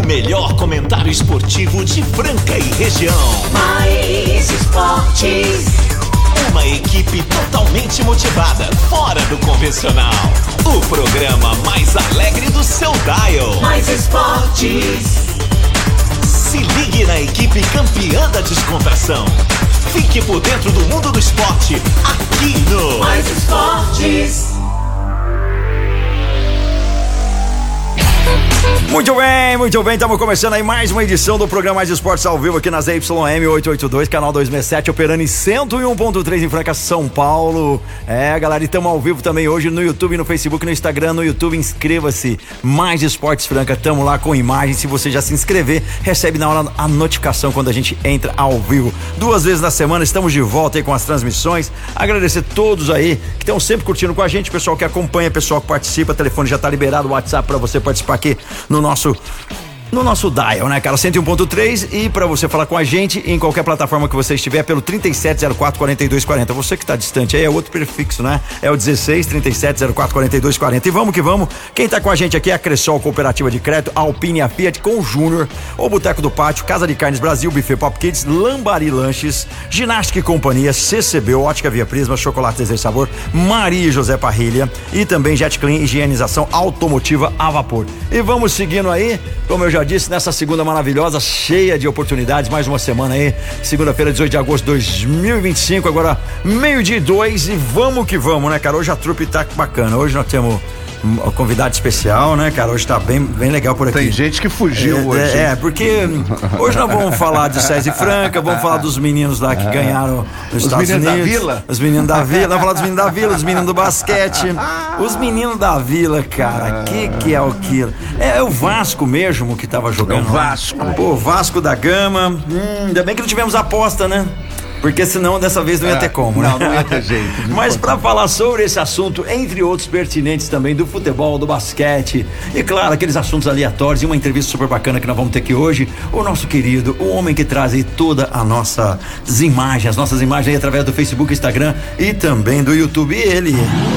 melhor comentário esportivo de Franca e região. Mais Esportes. Uma equipe totalmente motivada, fora do convencional. O programa mais alegre do seu dial. Mais Esportes. Se ligue na equipe campeã da descontração. Fique por dentro do mundo do esporte, aqui no Mais Esportes. Muito bem, estamos começando aí mais uma edição do programa Mais Esportes ao vivo aqui na ZYM 882, canal 267, operando em 101.3 em Franca, São Paulo. Galera, estamos ao vivo também hoje no YouTube, no Facebook, no Instagram. No YouTube, inscreva-se, Mais Esportes Franca, estamos lá com imagem. Se você já se inscrever, recebe na hora a notificação quando a gente entra ao vivo. 2 vezes na semana, estamos de volta aí com as transmissões. Agradecer todos aí que estão sempre curtindo com a gente, pessoal que acompanha, pessoal que participa. O telefone já está liberado, o WhatsApp para você participar aqui no nosso dial, né, cara? 101.3, e para você falar com a gente em qualquer plataforma que você estiver, pelo 3704-4240. Você que tá distante aí é outro prefixo, né? É o 16-3704-4240. E vamos que vamos. Quem tá com a gente aqui é a Cressol Cooperativa de Crédito, Alpine, a Fiat com o Júnior, o Boteco do Pátio, Casa de Carnes Brasil, Buffet Pop Kids, Lambari Lanches, Ginástica e Companhia, CCB, Ótica Via Prisma, Chocolate Desejo Sabor, Maria e José Parrilha e também Jet Clean, higienização automotiva a vapor. E vamos seguindo aí, como eu já disse, nessa segunda maravilhosa, cheia de oportunidades, mais uma semana aí, segunda-feira, 18 de agosto de 2025, agora 12:02, e vamos que vamos, né, cara? Hoje a trupe tá bacana, hoje nós temos um convidado especial, né, cara? Hoje tá bem legal por aqui. Tem gente que fugiu hoje. Porque hoje nós vamos falar de César e Franca, vamos falar dos meninos lá que ganharam nos Estados Unidos. Da Vila? Os meninos da Vila, vamos falar dos meninos da Vila, os meninos do basquete. Os meninos da Vila, cara, que é aquilo? É o Vasco mesmo que tava jogando. É o Vasco. Pô, Vasco da Gama. Ainda bem que não tivemos aposta, né? Porque senão dessa vez não ia ter como, né? Não ia ter jeito. Mas para falar sobre esse assunto, entre outros pertinentes também do futebol, do basquete e claro, aqueles assuntos aleatórios, e uma entrevista super bacana que nós vamos ter aqui hoje, o nosso querido, o homem que traz aí toda a nossas imagens aí através do Facebook, Instagram e também do YouTube, ele.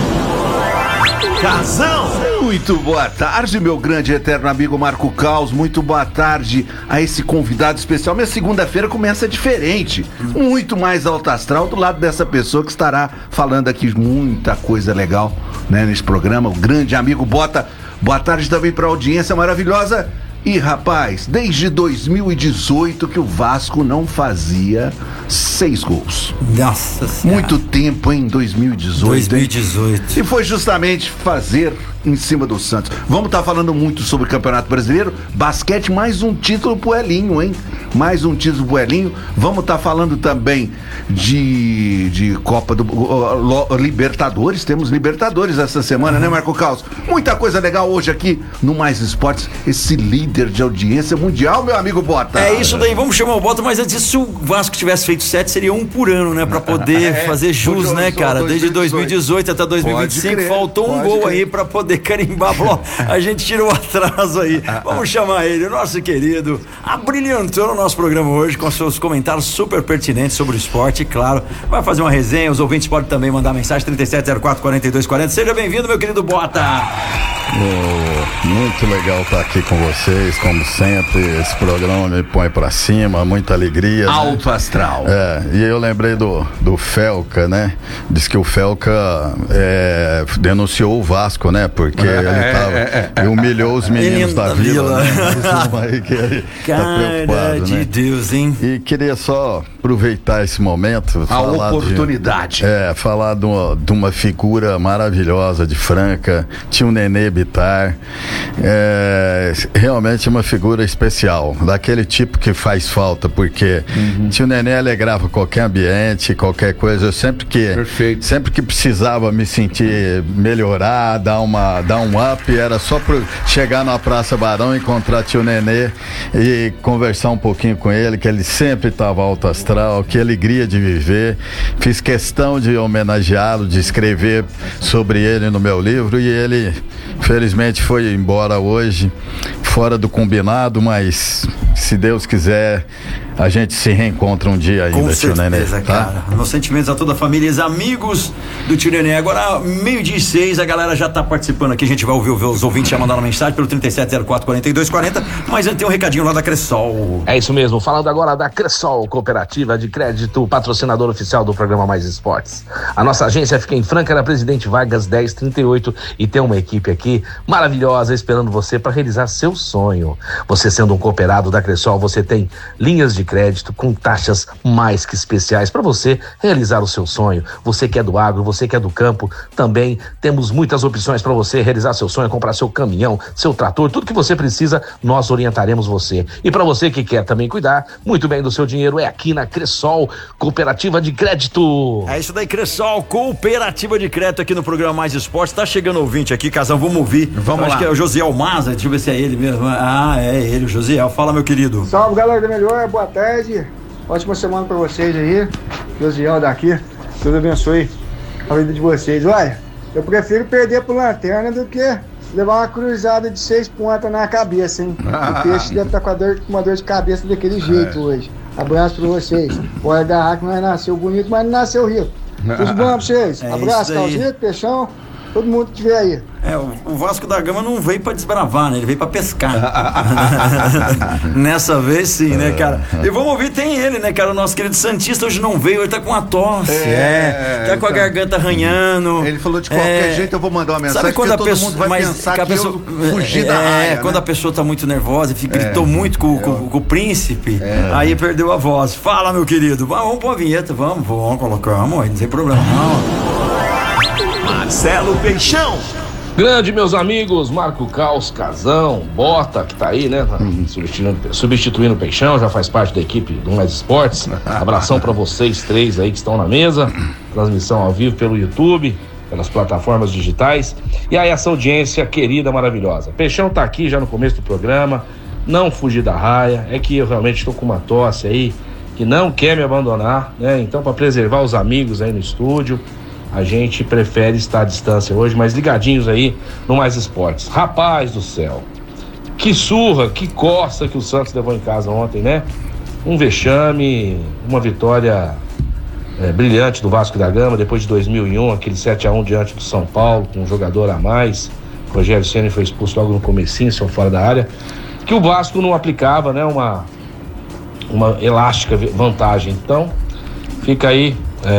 Casão! Muito boa tarde, meu grande e eterno amigo Marco Caos. Muito boa tarde a esse convidado especial. Minha segunda-feira começa diferente, muito mais alto astral, do lado dessa pessoa que estará falando aqui muita coisa legal, né, nesse programa, o grande amigo Bota. Boa tarde também para a audiência maravilhosa. E rapaz, desde 2018 que o Vasco não fazia 6 gols. Nossa Senhora. Muito tempo, hein? 2018. E foi justamente fazer em cima do Santos. Vamos estar falando muito sobre o Campeonato Brasileiro, basquete, mais um título pro Elinho, hein? Mais um título pro Elinho. Vamos estar falando também de Copa do Libertadores. Temos Libertadores essa semana, né, Marco Caos? Muita coisa legal hoje aqui no Mais Esportes, esse líder de audiência mundial, meu amigo Bota. É isso daí, vamos chamar o Bota, mas antes, se o Vasco tivesse feito 7, seria 1 por ano, né? Pra poder fazer jus, né, cara? Desde 2018 até 2025, faltou um gol aí pra poder carimbar. A gente tirou o atraso aí. Vamos chamar ele, o nosso querido, abrilhantou no nosso programa hoje com seus comentários super pertinentes sobre o esporte, claro. Vai fazer uma resenha, os ouvintes podem também mandar mensagem, 3704-4240. Seja bem-vindo, meu querido Bota. Muito legal estar aqui com vocês, como sempre. Esse programa me põe pra cima, muita alegria. Alto astral. E eu lembrei do Felca, né? Diz que o Felca denunciou o Vasco, né? Porque ele humilhou os meninos da Vila. Né? Aí que ele tá preocupado, de né? Deus, hein? E queria só aproveitar esse momento. A oportunidade. Falar de uma figura maravilhosa de Franca. Tinha o Nenê Bittar. Realmente uma figura especial, daquele tipo que faz falta, porque tio Nenê alegrava qualquer ambiente, qualquer coisa. Eu sempre que precisava me sentir melhorar, dar um up, era só chegar na Praça Barão, encontrar tio Nenê e conversar um pouquinho com ele, que ele sempre estava alto astral, que alegria de viver. Fiz questão de homenageá-lo, de escrever sobre ele no meu livro, e ele felizmente foi embora hoje, fora do combinado, mas se Deus quiser, a gente se reencontra um dia ainda, com tio Nenê. Certeza, cara. Meus sentimentos a toda a família e amigos do tio Nenê. Agora, 12:06, a galera já tá participando aqui. A gente vai ouvir os ouvintes já mandaram mensagem pelo 3704-4240. Mas antes tem um recadinho lá da Cressol. É isso mesmo, falando agora da Cressol, cooperativa de crédito, patrocinador oficial do programa Mais Esportes. A nossa agência fica em Franca, na Presidente Vargas 1038, e tem uma equipe aqui maravilhosa esperando você para realizar seu sonho. Você sendo um cooperado da Cressol, você tem linhas de crédito com taxas mais que especiais para você realizar o seu sonho. Você que é do agro, você que é do campo, também temos muitas opções para você realizar seu sonho, comprar seu caminhão, seu trator, tudo que você precisa, nós orientaremos você. E para você que quer também cuidar muito bem do seu dinheiro, é aqui na Cressol, cooperativa de crédito. É isso daí, Cressol, cooperativa de crédito aqui no programa Mais Esportes. Tá chegando ouvinte aqui, Casão, vamos ouvir. Vamos lá. Acho que é o Josiel Maza, deixa eu ver se é ele mesmo. Ah, é ele, o Josiel. Fala, meu querido. Salve, galera da Melhor, boa tarde. Ótima semana pra vocês aí. Josiel daqui. Deus abençoe a vida de vocês. Olha, eu prefiro perder pro Lanterna do que levar uma cruzada de 6 pontas na cabeça, hein? O peixe deve estar com uma dor de cabeça daquele jeito hoje. Abraço pra vocês. Bora agarrar que nós nasceu bonito, mas não nasceu rico. Tudo bom pra vocês? Abraço, Calzito, Peixão, todo mundo que estiver aí. O Vasco da Gama não veio pra desbravar, né? Ele veio pra pescar. Nessa vez sim, né, cara? E vamos ouvir, tem ele, né, cara? O nosso querido Santista hoje não veio, ele tá com a tosse. Tá com a garganta arranhando. Ele falou de qualquer jeito, eu vou mandar uma mensagem. Sabe quando a todo pessoa, mundo vai pensar que eu fugi da raia, quando né? a pessoa tá muito nervosa e gritou muito com o príncipe, aí perdeu a voz. Fala, meu querido. Vamos pôr a vinheta, vamos colocar, não tem problema não. Marcelo Peixão. Grande, meus amigos, Marco Caos, Casão, Bota, que tá aí, né? Substituindo o Peixão, já faz parte da equipe do Mais Esportes. Abração pra vocês três aí que estão na mesa. Transmissão ao vivo pelo YouTube, pelas plataformas digitais. E aí, essa audiência querida, maravilhosa. Peixão tá aqui já no começo do programa. Não fugir da raia. É que eu realmente estou com uma tosse aí que não quer me abandonar, né? Então, para preservar os amigos aí no estúdio, a gente prefere estar à distância hoje, mas ligadinhos aí no Mais Esportes. Rapaz do céu, que surra, que coça que o Santos levou em casa ontem, né? Um vexame, uma vitória brilhante do Vasco da Gama, depois de 2001, aquele 7-1 diante do São Paulo, com um jogador a mais. O Rogério Ceni foi expulso logo no comecinho, só fora da área, que o Vasco não aplicava, né? Uma elástica vantagem. Então, fica aí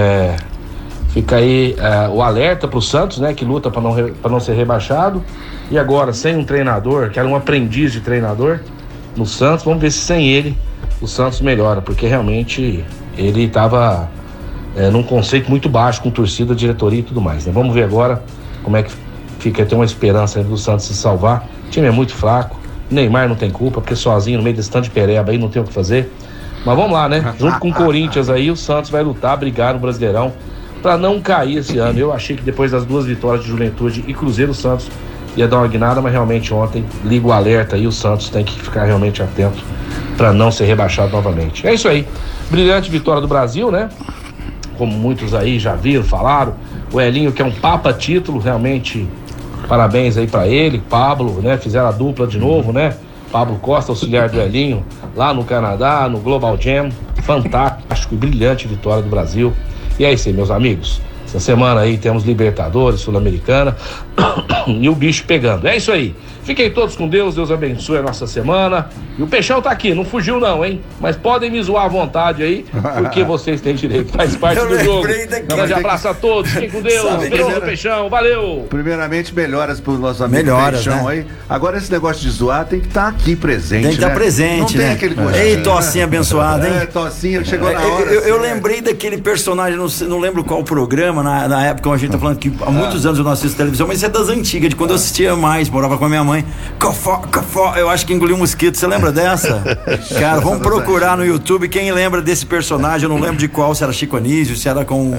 o alerta para o Santos, né, que luta para não ser rebaixado. E agora, sem um treinador, que era um aprendiz de treinador no Santos, vamos ver se sem ele o Santos melhora, porque realmente ele estava num conceito muito baixo com torcida, diretoria e tudo mais, né? Vamos ver agora como é que fica, ter uma esperança do Santos se salvar. O time é muito fraco, Neymar não tem culpa, porque sozinho no meio desse tanto de pereba aí não tem o que fazer. Mas vamos lá, né? Junto com o Corinthians aí, o Santos vai lutar, brigar no Brasileirão para não cair esse ano. Eu achei que depois das 2 vitórias de Juventude e Cruzeiro, o Santos ia dar uma guinada, mas realmente ontem liga o alerta aí, o Santos tem que ficar realmente atento para não ser rebaixado novamente. É isso aí, brilhante vitória do Brasil, né? Como muitos aí já viram, falaram, o Elinho que é um papa título, realmente parabéns aí para ele, Pablo, né? Fizeram a dupla de novo, né? Pablo Costa, auxiliar do Elinho, lá no Canadá, no Global Jam, fantástico e brilhante vitória do Brasil. E é isso aí, meus amigos. Essa semana aí temos Libertadores, Sul-Americana e o bicho pegando. É isso aí. Fiquem todos com Deus, Deus abençoe a nossa semana. E o Peixão tá aqui, não fugiu não, hein? Mas podem me zoar à vontade aí, porque vocês têm direito, faz parte do jogo. Grande abraço a todos, fiquem com Deus. Beijo, Peixão, valeu. Primeiramente, melhoras pro nosso amigo Peixão, né? Aí. Agora, esse negócio de zoar tem que estar aqui presente, tem que estar presente, não tem aquele gostinho. Ei, tocinha abençoada, hein? Tocinha, chegou na hora. Eu lembrei daquele personagem, não lembro qual programa, na época a gente tá falando que há muitos anos eu não assisto televisão, mas isso é das antigas, de quando eu assistia mais, morava com a minha mãe. Cafó, eu acho que engoliu um mosquito, você lembra dessa? Cara, vamos procurar no YouTube quem lembra desse personagem, eu não lembro de qual, se era Chico Anísio, se era com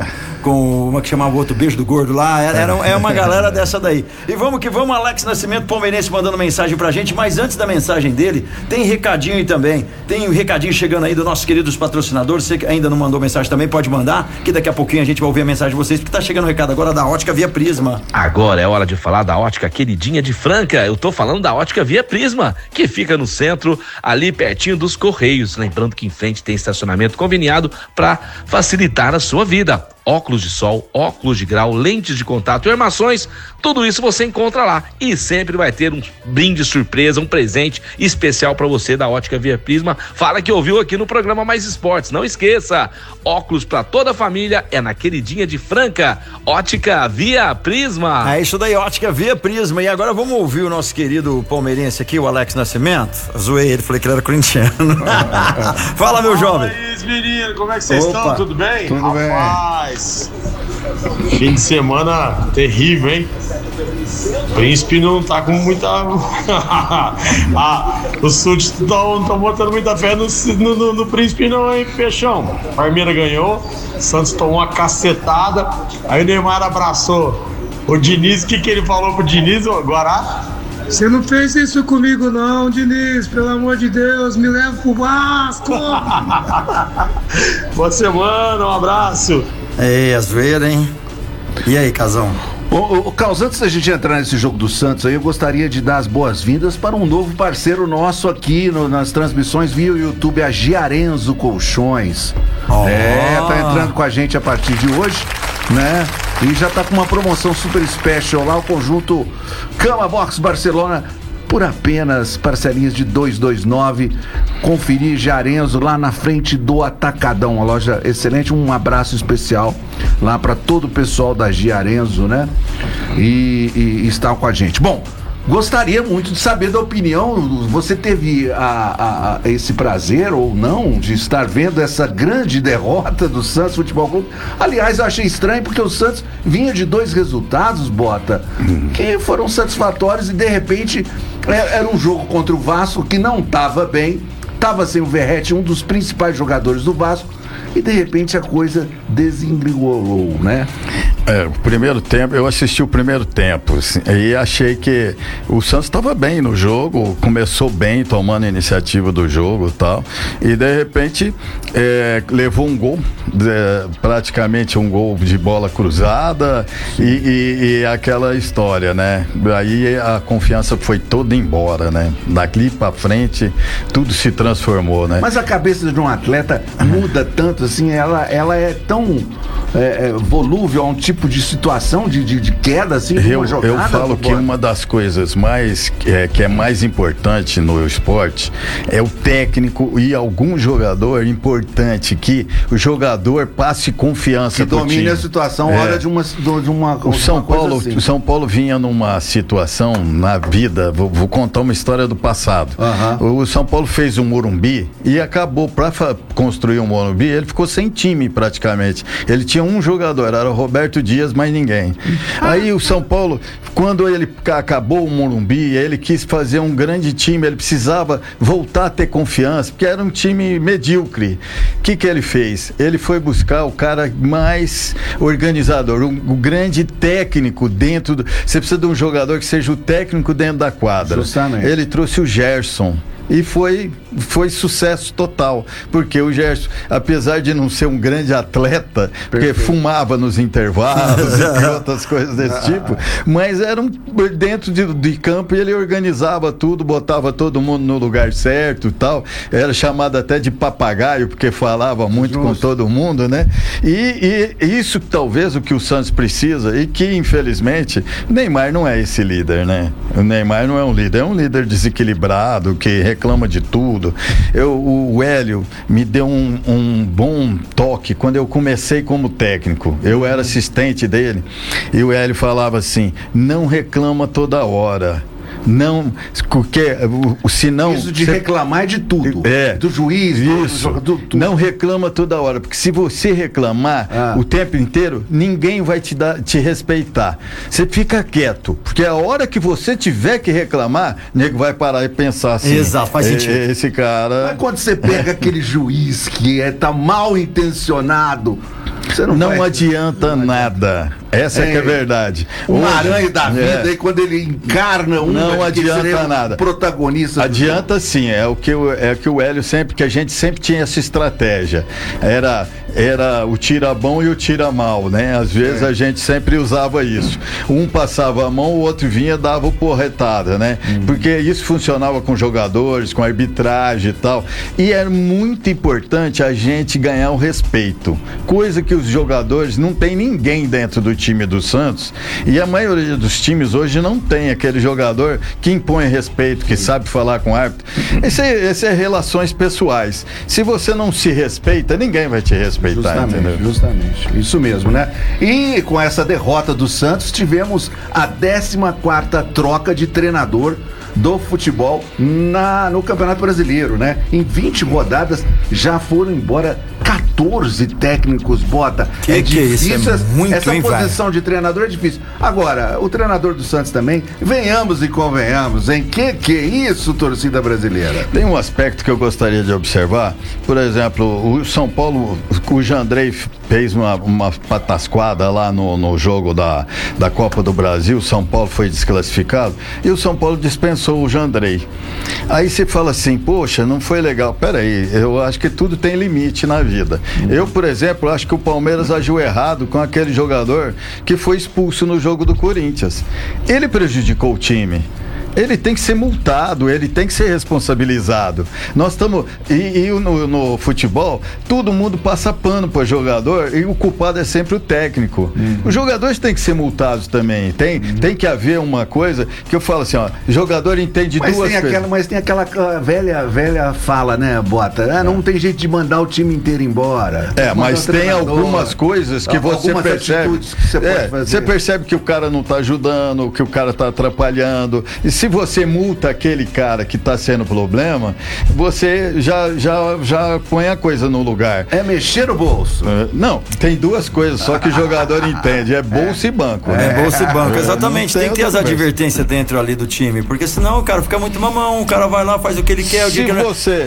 como é que chamava o outro, Beijo do Gordo lá, é uma galera dessa daí. E vamos que vamos, Alex Nascimento, palmeirense, mandando mensagem pra gente, mas antes da mensagem dele, tem recadinho aí também, tem um recadinho chegando aí dos nossos queridos patrocinadores. Você que ainda não mandou mensagem também, pode mandar, que daqui a pouquinho a gente vai ouvir a mensagem de vocês, porque tá chegando o recado agora da Ótica Via Prisma. Agora é hora de falar da Ótica queridinha de Franca. Eu tô falando da Ótica Via Prisma, que fica no centro, ali pertinho dos Correios. Lembrando que em frente tem estacionamento conveniado para facilitar a sua vida. Óculos de sol, óculos de grau, lentes de contato e armações, tudo isso você encontra lá. E sempre vai ter um brinde surpresa, um presente especial para você da Ótica Via Prisma. Fala que ouviu aqui no programa Mais Esportes. Não esqueça, óculos para toda a família é na queridinha de Franca, Ótica Via Prisma. É isso daí, Ótica Via Prisma. E agora vamos ouvir o nosso querido palmeirense aqui, o Alex Nascimento. Zoei ele, falei que ele era corintiano. Fala, meu jovem. Fala aí, menino, como é que vocês estão? Tudo bem? Tudo bem. Fim de semana terrível, hein? Príncipe não tá com muita. Os súditos não estão botando muita fé no Príncipe, não, hein, Peixão? Palmeiras ganhou, Santos tomou uma cacetada, aí o Neymar abraçou o Diniz. O que ele falou pro Diniz, o Guará? Você não fez isso comigo não, Diniz, pelo amor de Deus, me leva pro Vasco. Boa semana, um abraço. Ei, a zoeira, hein? E aí, Casão? Ô, Carlos, antes da gente entrar nesse jogo do Santos aí, eu gostaria de dar as boas-vindas para um novo parceiro nosso aqui nas transmissões via YouTube, a Giarenzo Colchões. Tá entrando com a gente a partir de hoje, né? E já tá com uma promoção super special lá, o conjunto Cama Box Barcelona, por apenas parcelinhas de 229. Conferir Giarenzo lá na frente do Atacadão, uma loja excelente. Um abraço especial lá para todo o pessoal da Giarenzo, né? E está com a gente. Bom, gostaria muito de saber da opinião. Você teve esse prazer ou não de estar vendo essa grande derrota do Santos Futebol Clube? Aliás, eu achei estranho porque o Santos vinha de 2 resultados, Bota, que foram satisfatórios, e de repente era um jogo contra o Vasco que não estava bem, estava sem o Verratti, um dos principais jogadores do Vasco, e de repente a coisa desengringolou, né? O primeiro tempo, eu assisti o primeiro tempo, assim, e achei que o Santos estava bem no jogo, começou bem, tomando a iniciativa do jogo e tal, e de repente levou um gol, praticamente um gol de bola cruzada, e aquela história, né? Aí a confiança foi toda embora, né? Daqui pra frente tudo se transformou, né? Mas a cabeça de um atleta muda tanto assim, ela é tão volúvel a um tipo de situação de queda assim, eu falo que uma das coisas mais que é mais importante no esporte é o técnico e algum jogador importante, que o jogador passe confiança, que domine a situação hora de uma o São Paulo vinha numa situação na vida, vou contar uma história do passado. O São Paulo fez um Morumbi e acabou, para construir um Morumbi, ele ficou sem time praticamente. Ele tinha um jogador, era o Roberto Dias, mais ninguém. Aí o São Paulo, quando ele acabou o Morumbi, ele quis fazer um grande time, ele precisava voltar a ter confiança, porque era um time medíocre. O que ele fez? Ele foi buscar o cara mais organizador, o grande técnico dentro você precisa de um jogador que seja o técnico dentro da quadra. Justamente. Ele trouxe o Gerson. E foi sucesso total, porque o Gerson, apesar de não ser um grande atleta, porque fumava nos intervalos e outras coisas desse tipo, mas era dentro de campo, ele organizava tudo, botava todo mundo no lugar certo e tal, era chamado até de papagaio, porque falava muito com todo mundo, né? E isso talvez o que o Santos precisa, e que infelizmente o Neymar não é esse líder, né? O Neymar não é um líder, é um líder desequilibrado, que reclama de tudo. O Hélio me deu um bom toque quando eu comecei como técnico. Eu era assistente dele e o Hélio falava assim: não reclama toda hora. Não, porque senão... Isso de reclamar é de tudo. Do juiz, isso. Tudo. Não reclama toda hora, porque se você reclamar o tempo inteiro, ninguém vai te respeitar. Você fica quieto, porque a hora que você tiver que reclamar, o nego vai parar e pensar assim. Exato, faz sentido. Esse cara... Mas quando você pega aquele juiz que tá mal intencionado, Você não adianta nada. Essa é que é a verdade. Uma aranha da vida, e quando ele encarna não adianta nada. Protagonista. Adianta sim, é o que o Hélio sempre, que a gente sempre tinha essa estratégia. Era o tira bom e o tira mal, né? Às vezes a gente sempre usava isso. Um passava a mão, o outro vinha, dava o porretada, né? Porque isso funcionava com jogadores, com arbitragem e tal. E é muito importante a gente ganhar o respeito. Coisa que os jogadores não tem ninguém dentro do time do Santos, e a maioria dos times hoje não tem aquele jogador que impõe respeito, que sabe falar com o árbitro. Esse é relações pessoais. Se você não se respeita, ninguém vai te respeitar. Justamente. Isso mesmo, né? E com essa derrota do Santos, tivemos a 14ª troca de treinador do futebol no Campeonato Brasileiro, né? Em 20 rodadas já foram embora 14 técnicos, Bota. É difícil, isso, essa posição de treinador é difícil. Agora, o treinador do Santos também, venhamos e convenhamos, hein? Que é isso, torcida brasileira? Tem um aspecto que eu gostaria de observar. Por exemplo, o São Paulo, o Jandrei fez uma patasquada lá no jogo da Copa do Brasil. O São Paulo foi desclassificado e o São Paulo dispensou o Jandrei. Aí você fala assim, poxa, não foi legal. Peraí, eu acho que tudo tem limite na vida. Eu, por exemplo, acho que o Palmeiras agiu errado com aquele jogador que foi expulso no jogo do Corinthians. Ele prejudicou o time. Ele tem que ser multado, ele tem que ser responsabilizado. Nós estamos. E no futebol, todo mundo passa pano para o jogador e o culpado é sempre o técnico. Os jogadores têm que ser multados também. Tem que haver uma coisa que eu falo assim, ó, jogador entende duas coisas. Mas tem aquela velha fala, né, Bota? Não tem jeito de mandar o time inteiro embora. Mas tem algumas coisas que você percebe. Que você pode fazer. Você percebe que o cara não está ajudando, que o cara está atrapalhando. E se você multa aquele cara que está sendo problema, você já põe a coisa no lugar. É mexer no bolso. Não, tem duas coisas só que o jogador entende, é bolso e banco. Bolso e banco, exatamente. Tem que ter as advertências dentro ali do time, porque senão o cara fica muito mamão, o cara vai lá, faz o que ele quer. Ele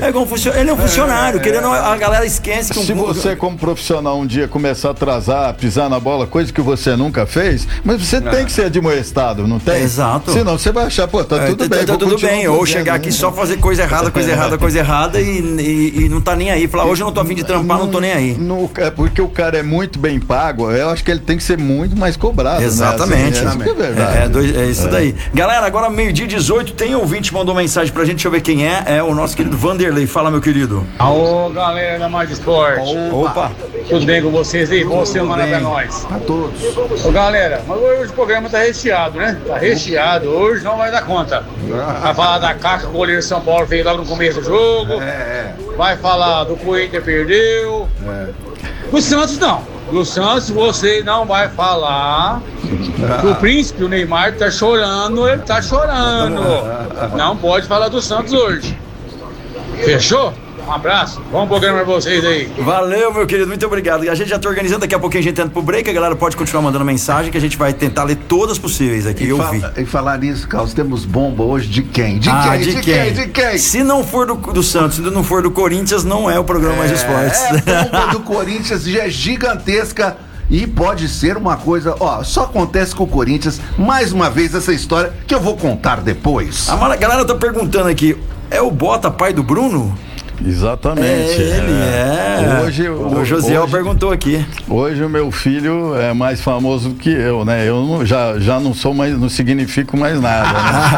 é um funcionário, querendo, a galera esquece que se você como profissional um dia começar a atrasar, pisar na bola, coisa que você nunca fez, mas você tem que ser admoestado, não tem? Exato. Senão você vai achar, pô, tá tudo bem. Tá tudo bem, ou chegar aqui só fazer coisa errada e não tá nem aí. Falar, hoje eu não tô a fim de trampar, não tô nem aí. Porque o cara é muito bem pago, eu acho que ele tem que ser muito mais cobrado. Exatamente. Né? Assim, isso é verdade. É isso daí. Galera, agora 12:18, tem ouvinte mandou mensagem pra gente, deixa eu ver quem é. É o nosso querido Vanderlei. Fala, meu querido. Alô, galera da Mais Esporte. Opa. Tudo bem com vocês aí? Boa semana pra nós. Pra todos. Ô, galera, mas hoje o programa tá recheado, né? Tá recheado. Hoje não vai dar conta. Vai falar da caca que o goleiro São Paulo fez logo no começo do jogo. Vai falar do Corinthians perdeu. Do Santos não. Do Santos você não vai falar. Do Príncipe, o Neymar tá chorando, ele tá chorando. Não pode falar do Santos hoje. Fechou? Um abraço, bom programa pra vocês aí. Valeu, meu querido, muito obrigado. A gente já tá organizando, daqui a pouquinho a gente entra pro break, a galera pode continuar mandando mensagem que a gente vai tentar ler todas possíveis aqui. E falar nisso, Carlos, temos bomba hoje de quem? De quem? Se não for do Santos, se não for do Corinthians, não é o programa Mais Esportes. Bomba do Corinthians já é gigantesca. E pode ser uma coisa, só acontece com o Corinthians, mais uma vez essa história que eu vou contar depois. A galera tá perguntando aqui, é o Bota pai do Bruno? Exatamente. Hoje o Josiel perguntou aqui. Hoje o meu filho é mais famoso que eu, né? Eu já não sou mais, não significo mais nada,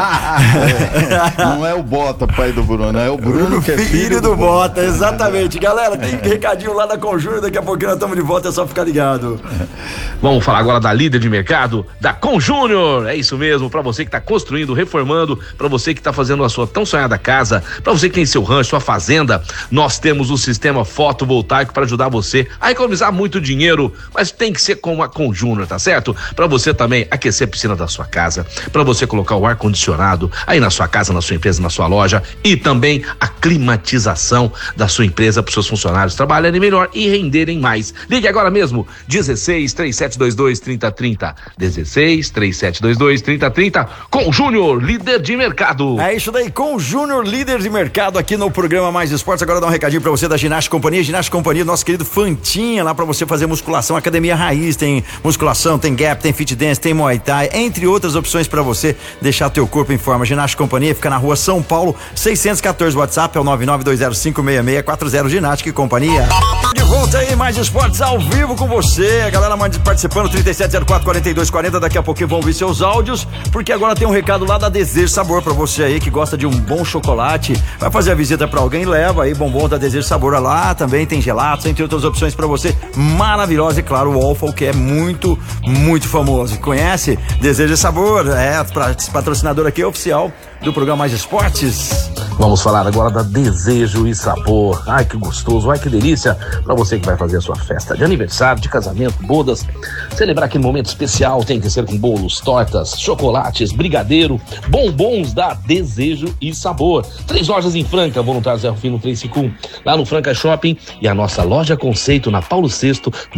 né? Não é o Bota, pai do Bruno, é o Bruno que é filho do Bota. Exatamente. Galera, tem recadinho lá da Conjúnior, daqui a pouquinho nós estamos de volta, é só ficar ligado. Vamos falar agora da líder de mercado, da Conjúnior. É isso mesmo, para você que tá construindo, reformando, para você que tá fazendo a sua tão sonhada casa, para você que tem seu rancho, sua fazenda, nós temos o sistema fotovoltaico para ajudar você a economizar muito dinheiro, mas tem que ser com a Conjúnior, tá certo? Para você também aquecer a piscina da sua casa, para você colocar o ar-condicionado aí na sua casa, na sua empresa, na sua loja, e também a climatização da sua empresa para os seus funcionários trabalharem melhor e renderem mais. Ligue agora mesmo, 16-3722-3030, 16-3722-3030, com o Júnior, líder de mercado. É isso daí, com o Júnior, líder de mercado aqui no programa Mais Esportes. Agora dá um recadinho pra você da Ginástica Companhia, nosso querido Fantinha, lá pra você fazer musculação, academia raiz, tem musculação, tem gap, tem fit dance, tem muay thai, entre outras opções pra você deixar teu corpo em forma. Ginástica Companhia fica na rua São Paulo, 614, WhatsApp é o 992056640, Ginástica e Companhia. De volta aí, Mais Esportes ao vivo com você, a galera participando, 3704-4240, daqui a pouquinho vão ouvir seus áudios, porque agora tem um recado lá da Desejo Sabor pra você aí que gosta de um bom chocolate, vai fazer a visita pra alguém, leva aí bombom da Desejo Sabor lá, também tem gelatos, entre outras opções pra você, maravilhosa, e claro, o Waffle, que é muito, muito famoso. Conhece? Desejo Sabor, patrocinador aqui oficial do programa Mais Esportes. Vamos falar agora da Desejo e Sabor. Ai, que gostoso, ai, que delícia. Pra você que vai fazer a sua festa de aniversário, de casamento, bodas, celebrar aquele momento especial, tem que ser com bolos, tortas, chocolates, brigadeiro, bombons da Desejo e Sabor. 3 lojas em Franca, Voluntários Zé Rufino 351, lá no Franca Shopping, e a nossa loja conceito na Paulo VI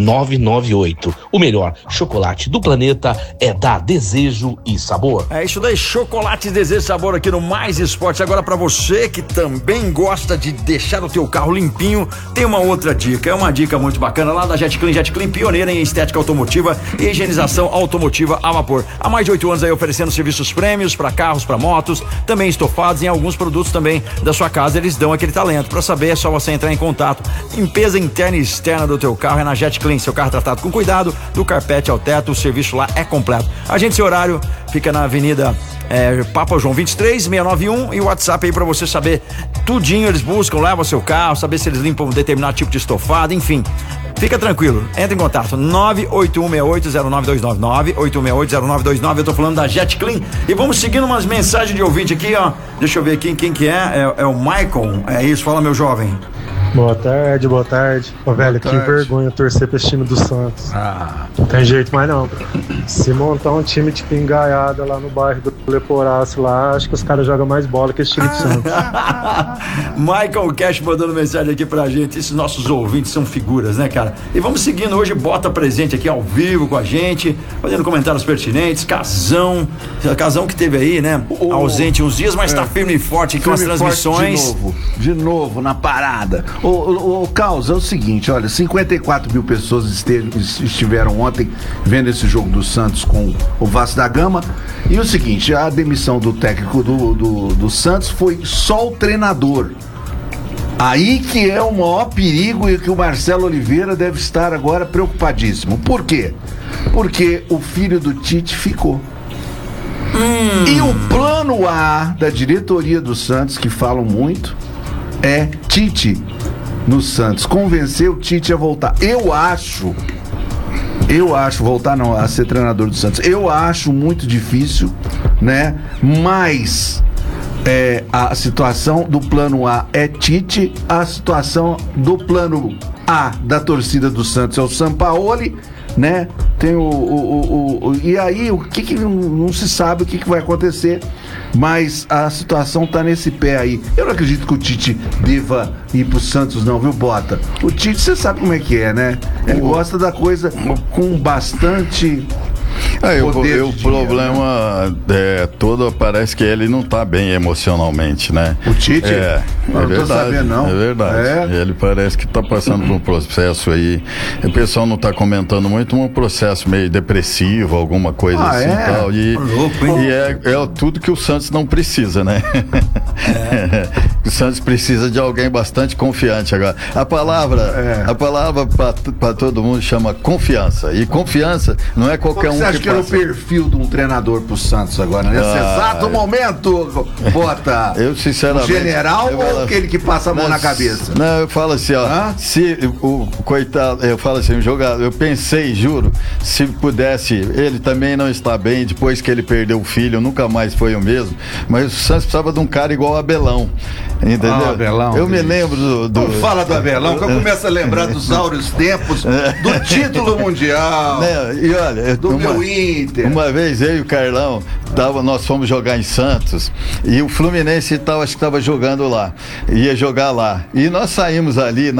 998. O melhor chocolate do planeta é da Desejo e Sabor. É isso daí, chocolate Desejo e Sabor aqui no Mais Esportes. Agora pra você que também gosta de deixar o teu carro limpinho, tem uma outra dica, é uma dica muito bacana lá da Jet Clean, pioneira em estética automotiva e higienização automotiva a vapor. Há mais de 8 anos aí oferecendo serviços prêmios para carros, para motos, também estofados, em alguns produtos também da sua casa, eles dão aquele talento. Para saber é só você entrar em contato. Limpeza interna e externa do teu carro é na Jet Clean, seu carro tratado com cuidado, do carpete ao teto, o serviço lá é completo. Agende seu horário, fica na Avenida Papa João 23, 691, e o WhatsApp aí pra você saber tudinho, eles buscam, levam seu carro, saber se eles limpam um determinado tipo de estofado, enfim. Fica tranquilo, entra em contato, 981680929, 981680929, eu tô falando da Jet Clean, e vamos seguindo umas mensagens de ouvinte aqui, ó, deixa eu ver quem que é o Michael, é isso, fala meu jovem. Boa tarde. Ô, velho, que vergonha torcer pra esse time do Santos. Não tem jeito mais não. Se montar um time de pingaiada lá no bairro do Leporaço lá, acho que os caras jogam mais bola que esse time do Santos. Michael Cash mandando mensagem aqui pra gente. Esses nossos ouvintes são figuras, né, cara? E vamos seguindo hoje, bota presente aqui ao vivo com a gente, fazendo comentários pertinentes. Casão que teve aí, né? Ausente uns dias, mas tá firme e forte aqui com as transmissões. De novo, na parada. O Caos, é o seguinte, olha, 54 mil pessoas estiveram ontem vendo esse jogo do Santos com o Vasco da Gama, e o seguinte, a demissão do técnico do Santos foi só o treinador. Aí que é o maior perigo e que o Marcelo Oliveira deve estar agora preocupadíssimo. Por quê? Porque o filho do Tite ficou. E o plano A da diretoria do Santos, que falam muito, é Tite no Santos, convencer o Tite a voltar. Eu acho, voltar não, a ser treinador do Santos, eu acho muito difícil, né? Mas a situação do plano A é Tite, a situação do plano A da torcida do Santos é o Sampaoli, né? Tem e aí o que não se sabe o que vai acontecer, mas a situação tá nesse pé aí. Eu não acredito que o Tite deva ir pro Santos não, viu, Bota? O Tite, você sabe como é que é, né? Ele gosta da coisa com bastante o problema todo parece que ele não tá bem emocionalmente, né? O Tite? É verdade, tô sabendo, não. É verdade. Ele parece que tá passando por um processo aí. O pessoal não tá comentando muito, um processo meio depressivo, alguma coisa assim e tal. E é tudo que o Santos não precisa, né? O Santos precisa de alguém bastante confiante agora. A palavra para todo mundo chama confiança. E confiança não é qualquer um. Você acha que é o perfil de um treinador pro Santos agora, nesse exato momento, Bota? Eu, sinceramente. O general ou aquele que passa a mão na cabeça? Não, eu falo assim, ó. Se o coitado, eu falo assim, eu pensei, juro, se pudesse, ele também não está bem, depois que ele perdeu o filho, nunca mais foi o mesmo, mas o Santos precisava de um cara igual o Abelão. Entendeu? Abelão, eu me lembro do. Não fala do Abelão, que eu começo a lembrar dos áureos tempos do título mundial. E olha, do meu Inter. Uma vez eu e o Carlão nós fomos jogar em Santos e o Fluminense acho que estava jogando lá, ia jogar lá. E nós saímos ali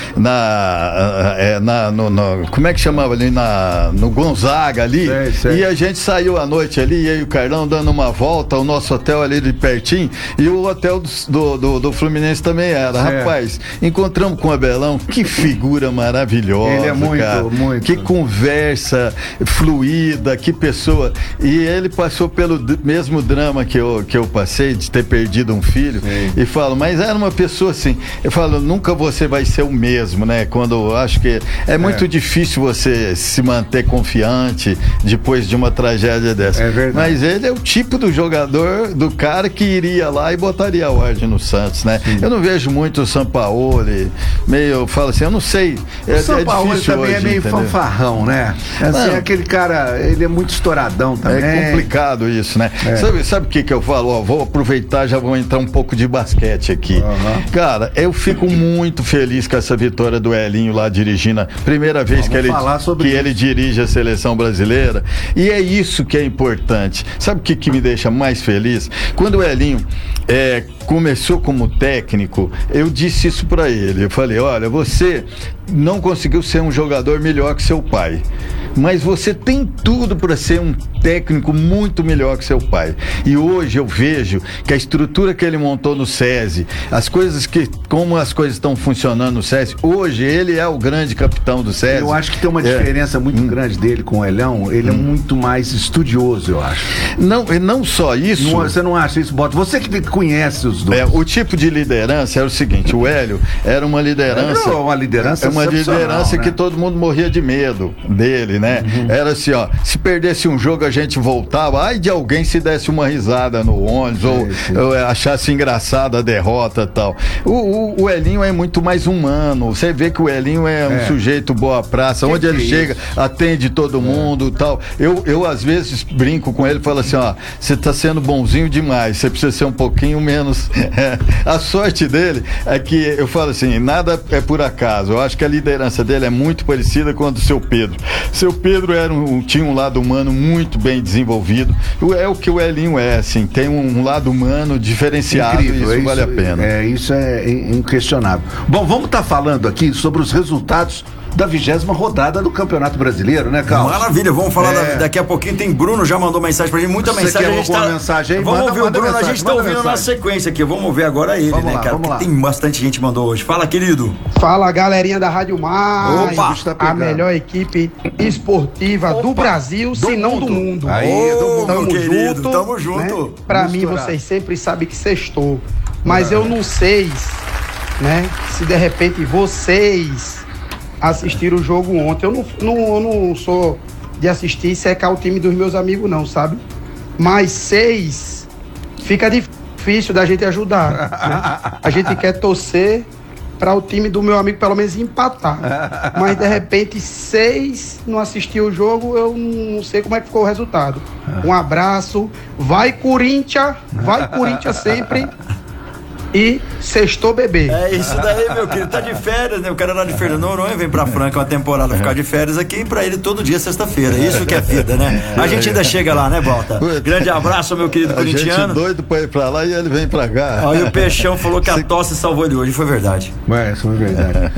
como é que chamava ali? No Gonzaga ali. Sei. E a gente saiu à noite ali, eu e o Carlão dando uma volta, o nosso hotel ali de pertinho, e o hotel do Fluminense também era. Rapaz, encontramos com o Abelão, que figura maravilhosa. Ele é muito, cara. Muito. Que conversa fluida, que pessoa. E ele passou pelo mesmo drama que eu passei, de ter perdido um filho. Sim. E falo, mas era uma pessoa assim. Eu falo, nunca você vai ser o mesmo, né? Quando eu acho que é muito difícil você se manter confiante depois de uma tragédia dessa. É verdade. Mas ele é o tipo do jogador, do cara que iria lá e botaria a ordem no Santos, né? Sim. Eu não vejo muito o Sampaoli, eu falo assim, eu não sei. O Sampaoli também hoje, é meio fanfarrão, né? Assim, aquele cara, ele é muito estouradão também. É complicado isso, né? Sabe o que eu falo? Ó, vou aproveitar, já vou entrar um pouco de basquete aqui. Cara, eu fico muito feliz com essa vitória do Elinho lá dirigindo. Primeira vez que ele dirige a seleção brasileira. E é isso que é importante. Sabe o que me deixa mais feliz? Quando o Elinho começou como técnico, eu disse isso pra ele. Eu falei, olha, você não conseguiu ser um jogador melhor que seu pai, mas você tem tudo para ser um técnico muito melhor que seu pai. E hoje eu vejo que a estrutura que ele montou no SESI, como as coisas estão funcionando no SESI, hoje ele é o grande capitão do SESI. Eu acho que tem uma diferença muito grande dele com o Elhão. Ele é muito mais estudioso, eu acho. Não só isso. Você não acha isso, Bota? Você que conhece os dois. O tipo de liderança era o seguinte, o Hélio era uma liderança. Uma liderança que, né? Todo mundo morria de medo dele, né? Era assim, ó, se perdesse um jogo a gente voltava, ai de alguém se desse uma risada no ônibus ou achasse engraçada a derrota e tal. O Elinho é muito mais humano, você vê que o Elinho é um sujeito boa praça, onde ele chega, atende todo mundo e tal. Eu às vezes brinco com ele e falo assim, ó, você tá sendo bonzinho demais, você precisa ser um pouquinho menos. A sorte dele é que eu falo assim, nada é por acaso. Eu acho que a liderança dele é muito parecida com a do seu Pedro. Seu Pedro tinha um lado humano muito bem desenvolvido. É o que o Elinho é, assim, tem um lado humano diferenciado. Incrível, isso vale a pena. Isso é inquestionável. Bom, vamos estar falando aqui sobre os resultados da 20ª rodada do Campeonato Brasileiro, né, Carlos? Maravilha, vamos falar daqui a pouquinho. Tem Bruno, já mandou mensagem pra gente, muita mensagem. Mensagem aí? Vamos ouvir o Bruno, a gente tá ouvindo na sequência aqui. Vamos ver agora ele, vamos lá, cara? Porque tem bastante gente que mandou hoje. Fala, querido. Fala, galerinha da Rádio Mais. Opa, a melhor equipe esportiva do Brasil, se não do mundo. Aí, tamo junto. Né? Pra mim, vocês sempre sabem que sextou. Mas eu não sei, né, se de repente vocês assistiram o jogo ontem. Eu não sou de assistir e secar o time dos meus amigos, não, sabe? Mas 6 fica difícil da gente ajudar, né? A gente quer torcer para o time do meu amigo pelo menos empatar. Mas de repente 6 não assistiu o jogo, eu não sei como é que ficou o resultado. Um abraço, vai Corinthians sempre. E sextou bebê. É isso daí, meu querido. Tá de férias, né? O cara lá de férias. Não vem pra Franca uma temporada ficar de férias aqui, pra ele todo dia sexta-feira. Isso que é vida, né? A gente ainda chega lá, né, Bota? Grande abraço, meu querido corintiano. Gente doido pra ir pra lá e ele vem pra cá. Aí o Peixão falou que a tosse salvou ele hoje. Foi verdade. Isso foi verdade.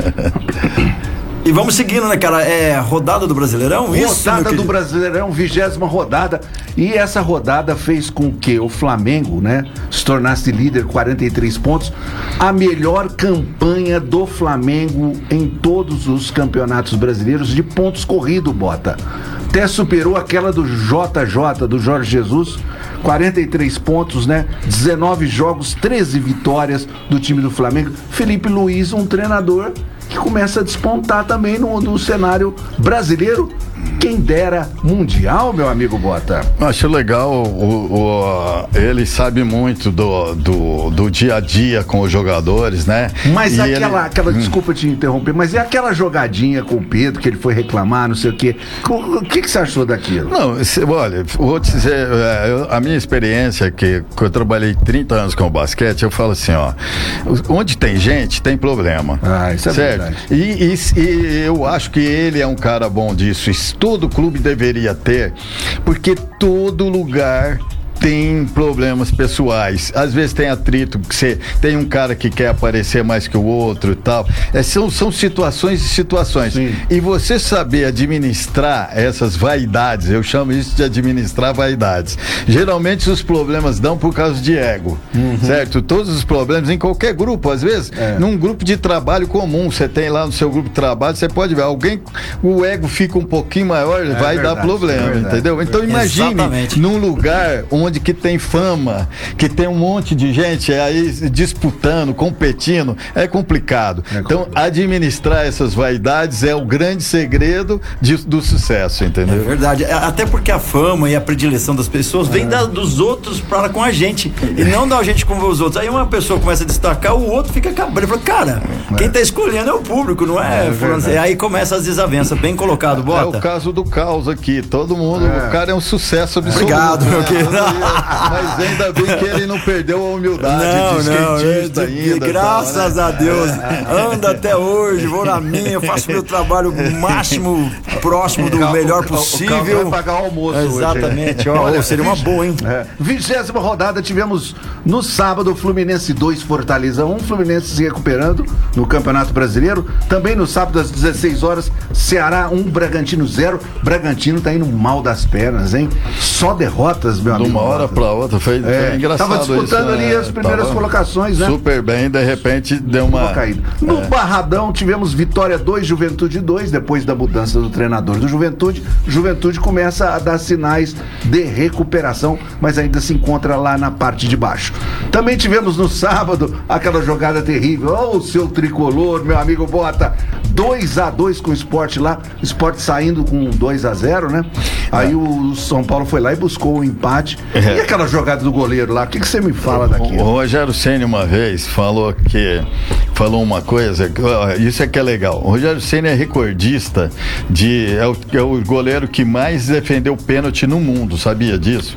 E vamos seguindo, né, cara? Rodada do Brasileirão? Rodada do Brasileirão, 20ª rodada. E essa rodada fez com que o Flamengo, né, se tornasse líder, 43 pontos. A melhor campanha do Flamengo em todos os campeonatos brasileiros de pontos corridos, Bota. Até superou aquela do JJ, do Jorge Jesus. 43 pontos, né? 19 jogos, 13 vitórias do time do Flamengo. Felipe Luiz, um treinador que começa a despontar também no cenário brasileiro. Quem dera mundial, meu amigo Bota. Acho legal, ele sabe muito do dia a dia com os jogadores, né? Mas desculpa te interromper, mas é aquela jogadinha com o Pedro que ele foi reclamar, não sei o quê. O que você achou daquilo? Não, olha, vou te dizer, a minha experiência, que eu trabalhei 30 anos com o basquete, eu falo assim, ó, onde tem gente, tem problema. Isso é certo? Verdade. E eu acho que ele é um cara bom disso. Todo clube deveria ter, porque todo lugar tem problemas pessoais, às vezes tem atrito, que você tem um cara que quer aparecer mais que o outro e tal. São situações e situações. Sim. E você saber administrar essas vaidades, eu chamo isso de administrar vaidades. Geralmente os problemas dão por causa de ego, certo? Todos os problemas em qualquer grupo, às vezes, num grupo de trabalho comum, você tem lá no seu grupo de trabalho, você pode ver, o ego fica um pouquinho maior, vai dar problema, entendeu? Então imagine num lugar onde que tem fama, que tem um monte de gente aí disputando, competindo, é complicado. Então, administrar essas vaidades é o grande segredo do sucesso, entendeu? É verdade, até porque a fama e a predileção das pessoas vem dos outros para com a gente, e não da gente com os outros. Aí uma pessoa começa a destacar, o outro fica cabreiro, fala, cara, quem tá escolhendo é o público, não é? Aí começa as desavenças, bem colocado, Bota. É o caso do Caos aqui, todo mundo, o cara é um sucesso absoluto. Obrigado, meu querido. Mas ainda bem que ele não perdeu a humildade de skatista ainda. Graças a Deus, anda até hoje, vou na minha, faço meu trabalho o máximo próximo do melhor possível. Vai pagar o almoço. Exatamente, olha, seria uma boa, hein? 20ª rodada, tivemos no sábado Fluminense 2, Fortaleza 1, Fluminense se recuperando no Campeonato Brasileiro. Também no sábado às 16 horas, Ceará 1, Bragantino 0. Bragantino tá indo mal das pernas, hein? Só derrotas, meu amigo. De uma hora pra outra, foi engraçado. Tava disputando ali as primeiras colocações, né? Super bem, de repente deu uma caída. No Barradão tivemos Vitória 2, Juventude 2, depois da mudança do treinador do Juventude. Juventude começa a dar sinais de recuperação, mas ainda se encontra lá na parte de baixo. Também tivemos no sábado aquela jogada terrível. O seu tricolor, meu amigo Bota, 2-2 com o Sport lá, Sport saindo com 2-0, né? Aí o São Paulo foi lá e buscou o empate. E aquela jogada do goleiro lá, o que você me fala daqui? O Rogério Ceni uma vez falou uma coisa, isso é que é legal. O Rogério Ceni é recordista é o goleiro que mais defendeu pênalti no mundo, sabia disso?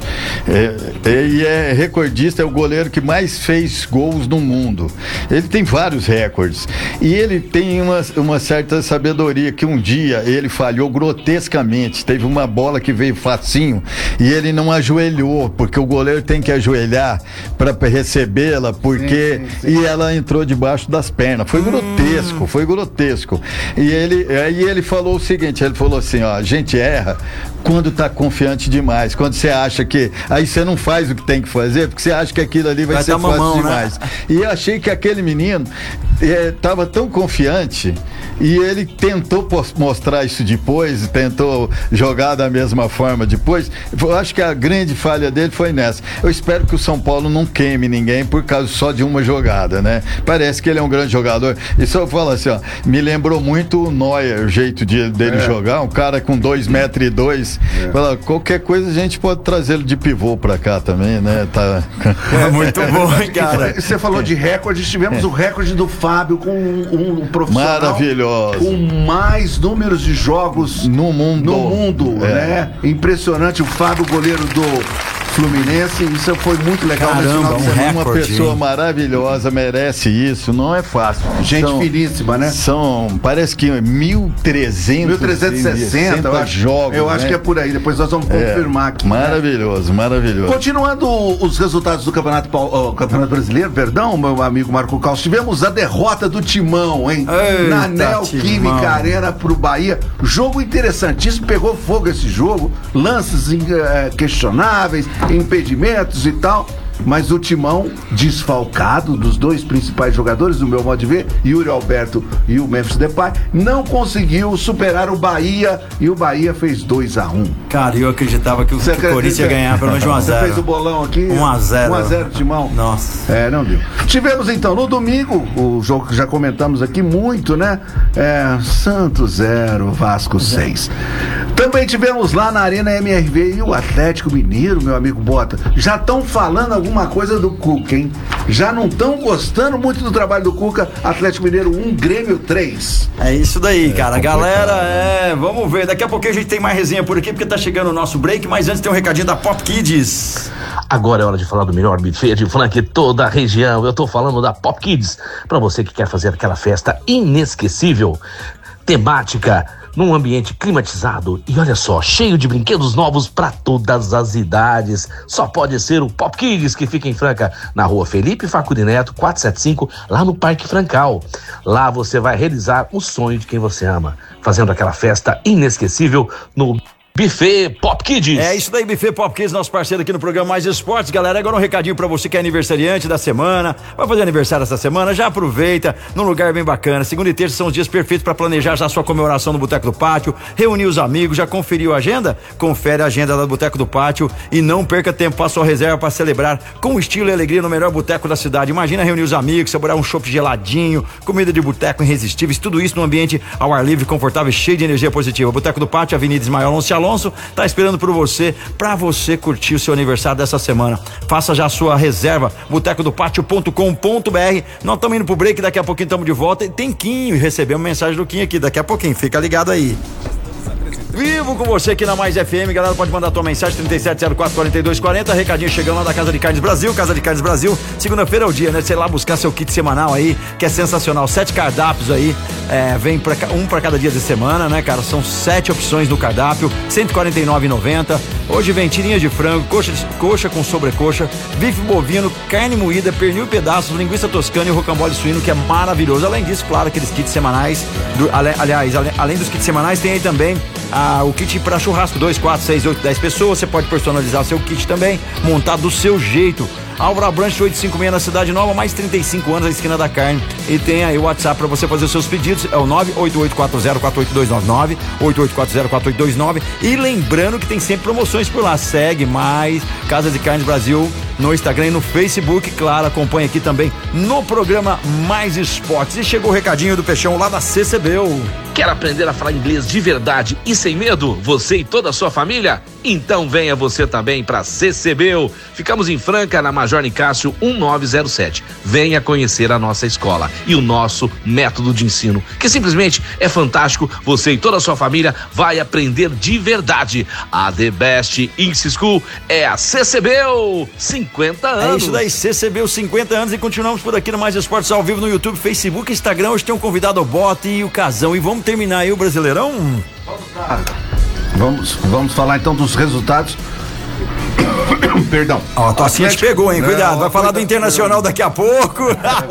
E é recordista, é o goleiro que mais fez gols no mundo. Ele tem vários recordes. E ele tem uma certa sabedoria, que um dia ele falhou grotescamente. Teve uma bola que veio facinho e ele não ajoelhou, porque o goleiro tem que ajoelhar para recebê-la, porque e ela entrou debaixo das pernas. Foi grotesco. E ele falou o seguinte, ele falou assim, ó, a gente erra quando tá confiante demais, quando você acha que aí você não faz o que tem que fazer, porque você acha que aquilo ali vai ser fácil demais, né? E eu achei que aquele menino tava tão confiante, e ele tentou mostrar isso depois, tentou jogar da mesma forma depois. Eu acho que a grande falha dele foi nessa. Eu espero que o São Paulo não queime ninguém por causa só de uma jogada, né? Parece que ele é um grande jogador. E só eu falo assim, ó, me lembrou muito o Neuer, o jeito dele jogar, um cara com 2,2 metros. Fala, qualquer coisa a gente pode trazê-lo de pivô pra cá também, né? Tá... É muito bom, hein, cara? Você falou de recorde, tivemos o recorde do Fábio com um profissional maravilhoso, com mais números de jogos no mundo, né? Impressionante, o Fábio, goleiro do Fluminense, isso foi muito legal. Caramba, uma pessoa maravilhosa, merece isso, não é fácil. Gente finíssima, né? Parece que 1.360 jogos. Eu acho que é por aí, depois nós vamos confirmar aqui. Maravilhoso. Continuando os resultados do Campeonato Brasileiro, meu amigo Marco Caos, tivemos a derrota do Timão, hein? Na Neoquímica Arena pro Bahia. Jogo interessantíssimo, pegou fogo esse jogo, lances questionáveis, impedimentos e tal, mas o Timão, desfalcado dos dois principais jogadores, do meu modo de ver, Yuri Alberto e o Memphis Depay, não conseguiu superar o Bahia, e o Bahia fez 2-1. Cara, eu acreditava que o Corinthians ia ganhar pelo menos 1-0. Você fez o bolão aqui? 1-0 Timão. Nossa. Não deu. Tivemos então no domingo o jogo que já comentamos aqui muito, né? Santos 0, Vasco 6. Também tivemos lá na Arena MRV e o Atlético Mineiro, meu amigo Bota. Já estão falando alguma coisa do Cuca, hein? Já não estão gostando muito do trabalho do Cuca. Atlético Mineiro 1, Grêmio 3. É isso daí, cara. Galera, vamos ver. Daqui a pouquinho a gente tem mais resenha por aqui, porque tá chegando o nosso break, mas antes tem um recadinho da Pop Kids. Agora é hora de falar do melhor buffet de frango de toda a região. Eu tô falando da Pop Kids. Pra você que quer fazer aquela festa inesquecível, temática, num ambiente climatizado e olha só, cheio de brinquedos novos para todas as idades. Só pode ser o Pop Kids, que fica em Franca, na rua Felipe Facuri Neto, 475, lá no Parque Francal. Lá você vai realizar o sonho de quem você ama, fazendo aquela festa inesquecível no Buffet Pop Kids. É isso daí, Buffet Pop Kids, nosso parceiro aqui no programa Mais Esportes, galera. Agora um recadinho pra você que é aniversariante da semana, vai fazer aniversário essa semana, já aproveita, num lugar bem bacana. Segunda e terça são os dias perfeitos pra planejar já a sua comemoração no Boteco do Pátio, reunir os amigos. Já conferiu a agenda? Confere a agenda do Boteco do Pátio e não perca tempo, faça sua reserva pra celebrar com estilo e alegria no melhor boteco da cidade. Imagina reunir os amigos, saborear um chopp geladinho, comida de boteco irresistíveis, tudo isso num ambiente ao ar livre, confortável e cheio de energia positiva. Boteco do Pátio, Avenida Ismael Alonso tá esperando por você, pra você curtir o seu aniversário dessa semana. Faça já a sua reserva, botecodopátio.com.br. Nós estamos indo pro break, daqui a pouquinho estamos de volta e tem Quinho, recebemos mensagem do Quinho aqui, daqui a pouquinho, fica ligado aí. Vivo com você aqui na Mais FM, galera, pode mandar tua mensagem, 3704-4240, recadinho chegando lá da Casa de Carnes Brasil. Casa de Carnes Brasil, segunda-feira é o dia, né, sei lá, buscar seu kit semanal aí, que é sensacional, 7 cardápios aí, vem um pra cada dia de semana, né, cara, são 7 opções no cardápio, R$149,90, hoje vem tirinhas de frango, coxa com sobrecoxa, bife bovino, carne moída, pernil e pedaços, linguiça toscana e rocambole suíno, que é maravilhoso. Além disso, claro, aqueles kits semanais, além dos kits semanais, tem aí também o kit para churrasco, 2, 4, 6, 8, 10 pessoas. Você pode personalizar o seu kit também, montar do seu jeito. Álvaro Abranches 856 na Cidade Nova, mais 35 anos, a esquina da carne. E tem aí o WhatsApp para você fazer os seus pedidos, é o 988404829, 988404829. E lembrando que tem sempre promoções por lá. Segue mais Casa de Carnes Brasil no Instagram e no Facebook, claro, acompanha aqui também no programa Mais Esportes. E chegou o recadinho do Peixão lá da CCBU. Quer aprender a falar inglês de verdade e sem medo? Você e toda a sua família? Então venha você também para CCBU. Ficamos em Franca, na Major Nicásio 1907. Venha conhecer a nossa escola e o nosso método de ensino, que simplesmente é fantástico. Você e toda a sua família vai aprender de verdade. A The Best English School é a CCBU 50 anos. É isso daí, CCBU 50 anos, e continuamos por aqui no Mais Esportes ao vivo no YouTube, Facebook, Instagram. Hoje tem um convidado, o Bota e o Casão, e vamos terminar aí o Brasileirão? Vamos falar então dos resultados. Perdão. Ó, a tocinha te pegou, hein? Cuidado, vai falar do Internacional daqui a pouco.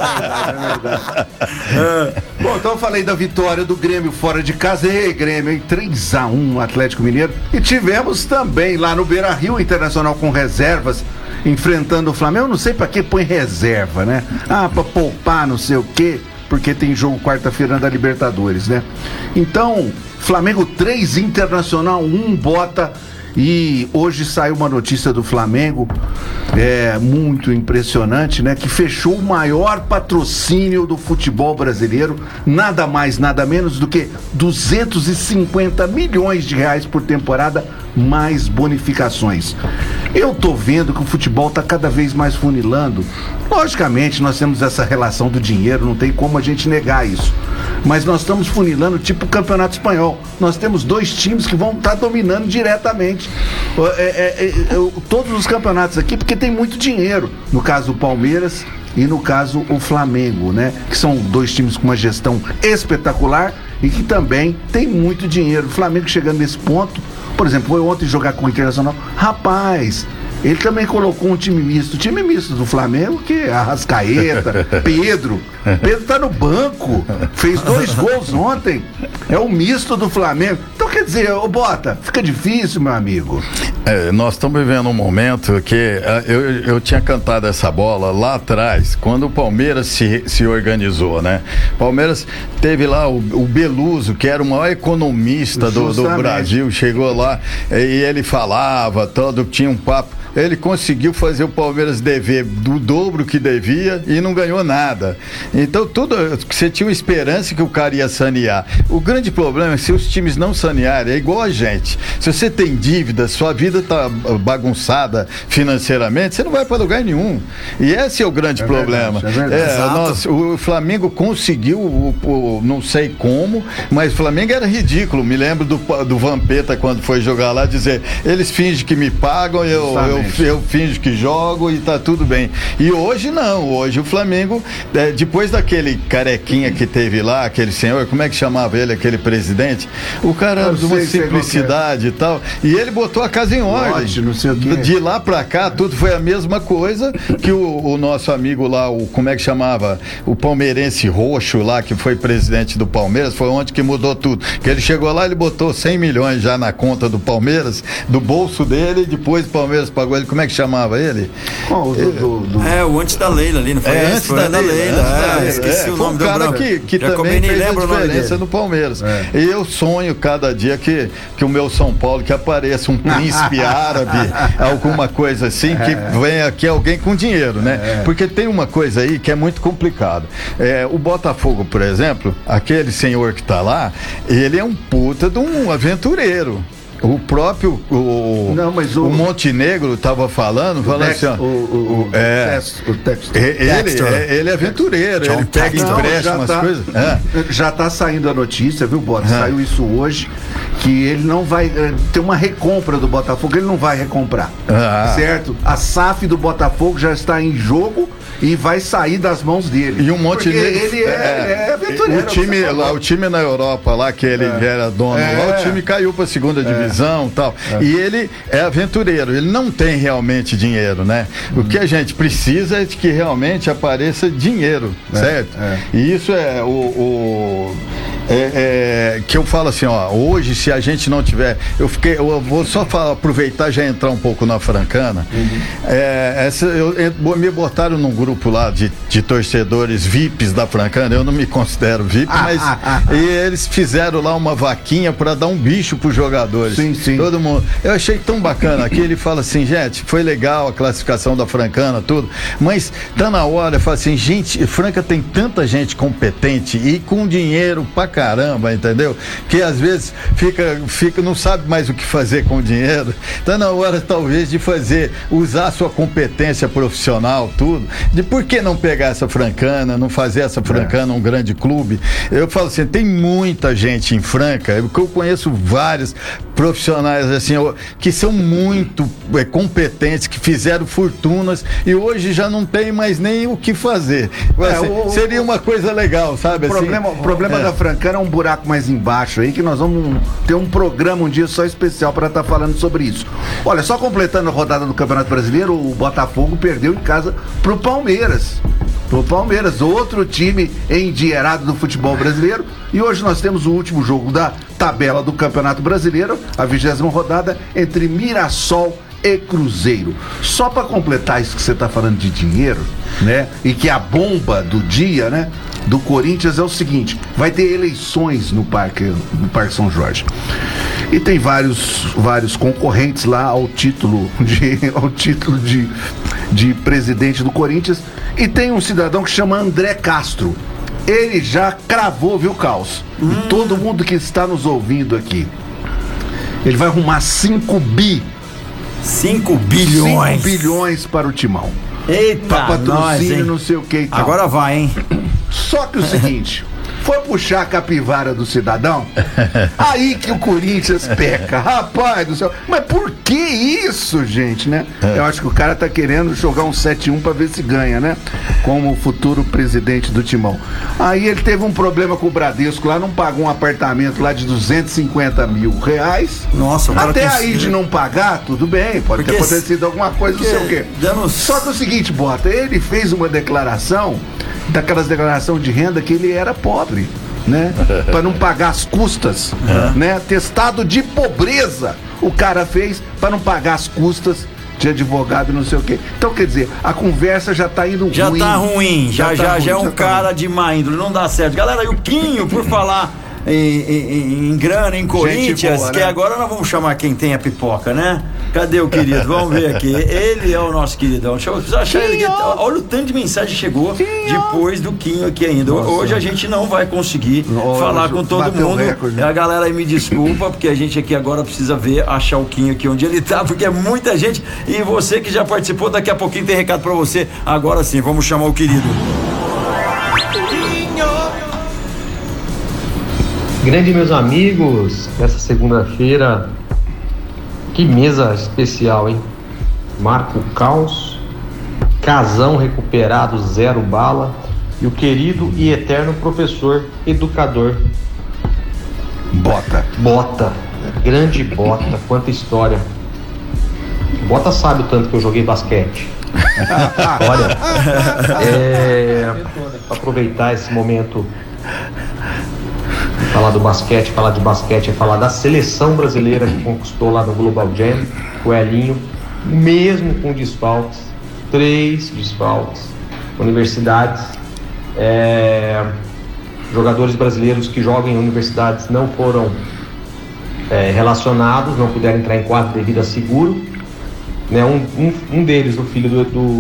Bom, então eu falei da vitória do Grêmio fora de casa. E Grêmio, 3-1 Atlético Mineiro. E tivemos também lá no Beira-Rio, Internacional com reservas, enfrentando o Flamengo. Eu não sei pra que põe reserva, né? Pra poupar não sei o quê, porque tem jogo quarta-feira da Libertadores, né? Então, Flamengo 3, Internacional 1, Bota. E hoje saiu uma notícia do Flamengo, muito impressionante, né? Que fechou o maior patrocínio do futebol brasileiro, nada mais, nada menos do que 250 milhões de reais por temporada, mais bonificações. Eu tô vendo que o futebol tá cada vez mais funilando. Logicamente, nós temos essa relação do dinheiro, não tem como a gente negar isso. Mas nós estamos funilando tipo o Campeonato Espanhol. Nós temos 2 times que vão estar dominando diretamente todos os campeonatos aqui, porque tem muito dinheiro. No caso o Palmeiras e no caso o Flamengo, né? Que são 2 times com uma gestão espetacular e que também tem muito dinheiro. O Flamengo chegando nesse ponto, por exemplo, foi ontem jogar com o Internacional. Rapaz, ele também colocou um time misto. O time misto do Flamengo, que é Arrascaeta, Pedro tá no banco, fez 2 gols ontem. É o misto do Flamengo. Então quer dizer, Bota, fica difícil, meu amigo. Nós estamos vivendo um momento que eu tinha cantado essa bola lá atrás, quando o Palmeiras se organizou, né? Palmeiras teve lá o Beluso, que era o maior economista do Brasil, chegou lá e ele falava, tinha um papo. Ele conseguiu fazer o Palmeiras dever do dobro que devia e não ganhou nada. Então, você tinha uma esperança que o cara ia sanear. O grande problema é se os times não sanearem, é igual a gente. Se você tem dívida, sua vida tá bagunçada financeiramente, você não vai para lugar nenhum. E esse é o grande problema. O Flamengo conseguiu, não sei como, mas o Flamengo era ridículo. Me lembro do Vampeta, quando foi jogar lá, dizer, eles fingem que me pagam, eu eu finjo que jogo e tá tudo bem. E hoje não, hoje o Flamengo, depois daquele carequinha que teve lá, aquele senhor, como é que chamava ele, aquele presidente? O cara de uma simplicidade e tal, e ele botou a casa em ordem. Não sei o quê. De lá pra cá, tudo foi a mesma coisa que o nosso amigo lá, como é que chamava? O palmeirense roxo lá, que foi presidente do Palmeiras, foi onde que mudou tudo. Que ele chegou lá, ele botou 100 milhões já na conta do Palmeiras, do bolso dele, depois o Palmeiras pagou ele. Como é que chamava ele? O antes da Leila ali, não foi? Antes da Leila. Esqueci o nome do cara que também fez a diferença no Palmeiras. E eu sonho cada dia que o meu São Paulo, que apareça um príncipe árabe, alguma coisa assim, que venha aqui alguém com dinheiro, né? Porque tem uma coisa aí que é muito complicada. O Botafogo, por exemplo, aquele senhor que tá lá, ele é um puta de um aventureiro. O próprio o Montenegro estava falando assim, ó, ele é aventureiro, ele pega empréstimo, as coisas. Já está saindo a notícia, viu, Bota? Saiu isso hoje, que ele não vai ter uma recompra do Botafogo, ele não vai recomprar, certo? A SAF do Botafogo já está em jogo e vai sair das mãos dele. E o Montenegro, ele é aventureiro. O time na Europa lá, que ele era dono lá, o time caiu para a segunda divisão e tal. E ele é aventureiro, ele não tem realmente dinheiro, né? O que a gente precisa é de que realmente apareça dinheiro, certo? E isso é que eu falo assim, ó, hoje se a gente não tiver, eu vou só aproveitar e já entrar um pouco na Francana. Me botaram num grupo lá de torcedores VIPs da Francana, eu não me considero VIP, mas e eles fizeram lá uma vaquinha para dar um bicho pros jogadores. Sim. Todo mundo. Eu achei tão bacana aqui, ele fala assim, gente, foi legal a classificação da Francana, tudo, mas tá na hora, fala assim, gente, Franca tem tanta gente competente e com dinheiro pra caramba, entendeu? Que às vezes não sabe mais o que fazer com o dinheiro. Tá na hora talvez de usar a sua competência profissional, tudo, de por que não pegar essa Francana, não fazer essa Francana um grande clube? Eu falo assim, tem muita gente em Franca, eu conheço vários profissionais assim, que são muito competentes, que fizeram fortunas e hoje já não tem mais nem o que fazer. Seria uma coisa legal, sabe? O problema da Francana é um buraco mais embaixo aí, que nós vamos ter um programa um dia só especial para estar falando sobre isso. Olha, só completando a rodada do Campeonato Brasileiro, o Botafogo perdeu em casa pro Palmeiras. Outro time endinheirado do futebol brasileiro. E hoje nós temos o último jogo da tabela do Campeonato Brasileiro, a 20ª rodada entre Mirassol e Cruzeiro. Só para completar isso que você está falando de dinheiro, né? E que a bomba do dia, né? Do Corinthians é o seguinte: vai ter eleições no Parque São Jorge. E tem vários concorrentes lá ao título de presidente do Corinthians. E tem um cidadão que chama André Castro. Ele já cravou, viu, Caos? E todo mundo que está nos ouvindo aqui, ele vai arrumar 5 bilhões 5 bilhões para o Timão. Eita, pra patrocínio, nós, não sei o que e tal. Agora vai, hein? Só que o seguinte, foi puxar a capivara do cidadão, aí que o Corinthians peca. Rapaz do céu, mas por que isso, gente, né? Eu acho que o cara tá querendo jogar um 7-1 pra ver se ganha, né? Como o futuro presidente do Timão. Aí ele teve um problema com o Bradesco lá, não pagou um apartamento lá de R$250 mil. Nossa, o cara até aí de não pagar, tudo bem, pode ter acontecido alguma coisa, não sei o quê. Só que é o seguinte, Bota, ele fez uma declaração, daquelas declarações de renda, que ele era pobre, né? Para não pagar as custas, né? Testado de pobreza o cara fez para não pagar as custas de advogado, não sei o quê. Então, quer dizer, a conversa já tá indo ruim. Já tá ruim, já é um cara de má índole, não dá certo. Galera, e o Quinho, por falar em grana, em Corinthians, boa, né? Que agora nós vamos chamar quem tem a pipoca, né? Cadê o querido? Vamos ver aqui. Ele é o nosso queridão. Deixa eu achar ele aqui. Olha o tanto de mensagem que chegou depois do Quinho aqui ainda. Nossa. Hoje a gente não vai conseguir falar com todo mundo. Recorde, né? A galera aí me desculpa, porque a gente aqui agora precisa achar o Quinho aqui onde ele tá, porque é muita gente. E você que já participou, daqui a pouquinho tem recado pra você. Agora sim, vamos chamar o querido. Grande, meus amigos, nessa segunda-feira, que mesa especial, hein? Marco Caos, Casão recuperado, 0 bala, e o querido e eterno professor educador Bota, grande Bota, quanta história. Bota sabe o tanto que eu joguei basquete. Olha, aproveitar esse momento, falar do basquete, falar de basquete é falar da seleção brasileira que conquistou lá no Global Jam, o Elinho, mesmo com desfalques, 3 desfalques, universidades, jogadores brasileiros que jogam em universidades não foram relacionados, não puderam entrar em quadro devido a seguro, né? Um deles, o filho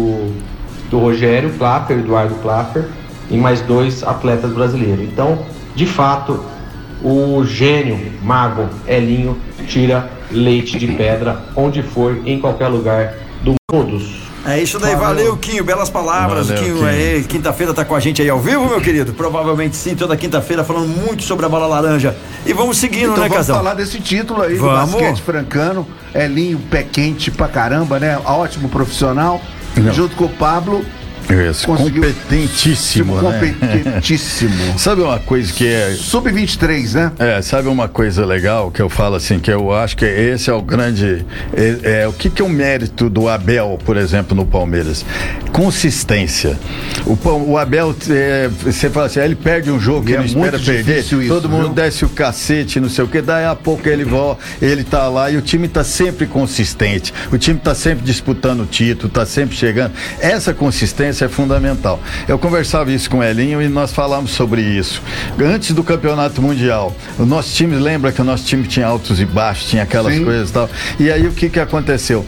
do Rogério Klaffer, Eduardo Klaffer, e mais 2 atletas brasileiros. Então, de fato, o gênio, mago, Elinho, tira leite de pedra onde for, em qualquer lugar do mundo. É isso daí, valeu, Quinho, belas palavras. Valeu, Quinho, aí, quinta-feira tá com a gente aí ao vivo, meu querido? Provavelmente sim, toda quinta-feira falando muito sobre a bola laranja. E vamos seguindo, então, né, Casão? Vamos falar desse título aí do basquete francano. Elinho, pé quente pra caramba, né? Ótimo profissional. Junto com o Pablo. Isso, competentíssimo, né? Competentíssimo. Sabe uma coisa que é... Sub-23, né? Sabe uma coisa legal que eu falo assim, que eu acho que esse é o grande... o que é o mérito do Abel, por exemplo, no Palmeiras? Consistência. O Abel, você fala assim, ele perde um jogo que ele espera perder, todo mundo desce o cacete, não sei o que, daí a pouco ele tá lá e o time tá sempre consistente, o time tá sempre disputando o título, tá sempre chegando. Essa consistência é fundamental. Eu conversava isso com o Elinho e nós falamos sobre isso. Antes do Campeonato Mundial, o nosso time, lembra que o nosso time tinha altos e baixos, tinha aquelas coisas e tal. E aí o que aconteceu?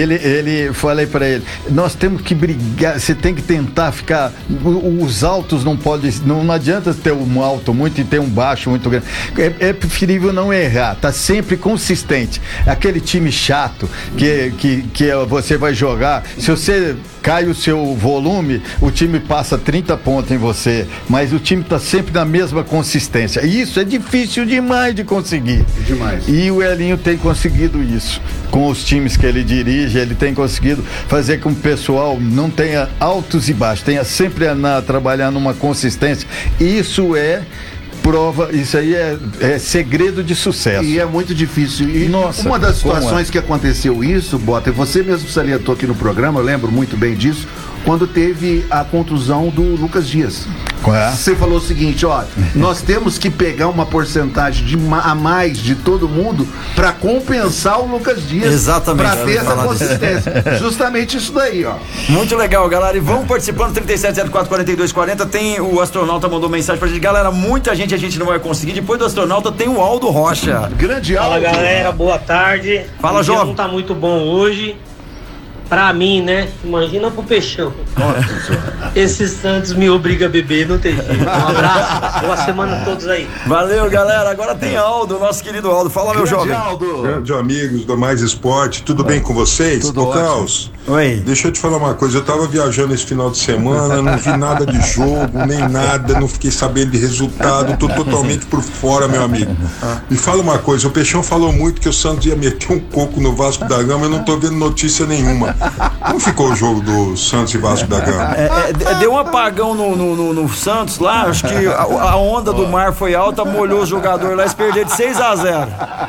Falei para ele, nós temos que brigar, você tem que tentar ficar, os altos não adianta ter um alto muito e ter um baixo muito grande. É preferível não errar, tá sempre consistente. Aquele time chato que você vai jogar, se você cai o seu volume, o time passa 30 pontos em você, mas o time está sempre na mesma consistência. E isso é difícil demais de conseguir. Demais. E o Elinho tem conseguido isso. Com os times que ele dirige, ele tem conseguido fazer com que o pessoal não tenha altos e baixos, tenha sempre trabalhar numa consistência. Isso é prova, isso aí é segredo de sucesso. E é muito difícil. E uma das situações que aconteceu isso, Bota, e você mesmo salientou aqui no programa, eu lembro muito bem disso, quando teve a contusão do Lucas Dias. Você falou o seguinte, nós temos que pegar uma porcentagem a mais de todo mundo para compensar o Lucas Dias. Exatamente. Para ter essa consistência. Justamente isso daí, Muito legal, galera. E vamos participando, 3704-4240. Tem o astronauta mandou mensagem pra gente. Galera, muita gente a gente não vai conseguir. Depois do astronauta tem o Aldo Rocha. Grande Aldo. Fala, galera, boa tarde. Fala, Jovem. Não tá muito bom hoje. Pra mim, né? Imagina pro Peixão. Esse Santos me obriga a beber, não tem jeito. Um abraço, boa semana a todos aí. Valeu, galera. Agora tem Aldo, nosso querido Aldo. Fala, meu jovem. Aldo. Grande amigos do Mais Esporte, tudo bem com vocês? Tudo ótimo. Caos? Oi. Deixa eu te falar uma coisa, eu tava viajando esse final de semana, não vi nada de jogo, nem nada, não fiquei sabendo de resultado, tô totalmente por fora, meu amigo. Me fala uma coisa, o Peixão falou muito que o Santos ia meter um coco no Vasco da Gama, eu não tô vendo notícia nenhuma. Como ficou o jogo do Santos e Vasco da Gama? Deu um apagão no Santos lá, acho que a onda do mar foi alta, molhou os jogadores lá e perderam de 6-0.